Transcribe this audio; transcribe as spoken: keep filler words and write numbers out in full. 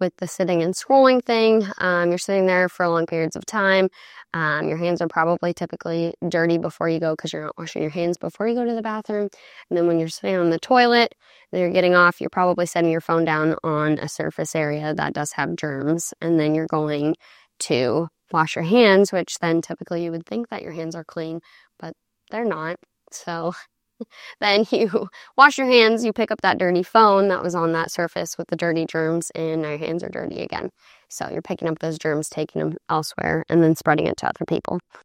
with the sitting and scrolling thing. Um, you're sitting there for long periods of time. Um, your hands are probably typically dirty before you go because you're not washing your hands before you go to the bathroom. And then when you're sitting on the toilet, then you're getting off, you're probably setting your phone down on a surface area that does have germs. And then you're going to wash your hands, which then typically you would think that your hands are clean, but they're not. So then you wash your hands, you pick up that dirty phone that was on that surface with the dirty germs, and now your hands are dirty again. So you're picking up those germs, taking them elsewhere, and then spreading it to other people.